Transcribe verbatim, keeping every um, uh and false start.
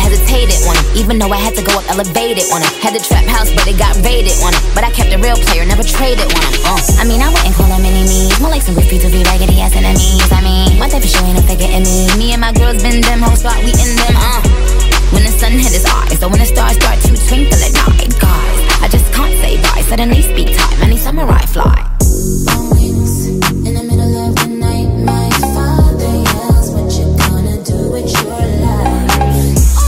hesitated on him. Even though I had to go up elevated on him. Had the trap house, but it got raided on him. But I kept a real player, never traded on him. Uh. I mean, I wouldn't call him enemies. More like some goofy to be raggedy ass enemies. I mean, one thing for sure ain't no figure in me. Me and my girls been them hoes, thought we in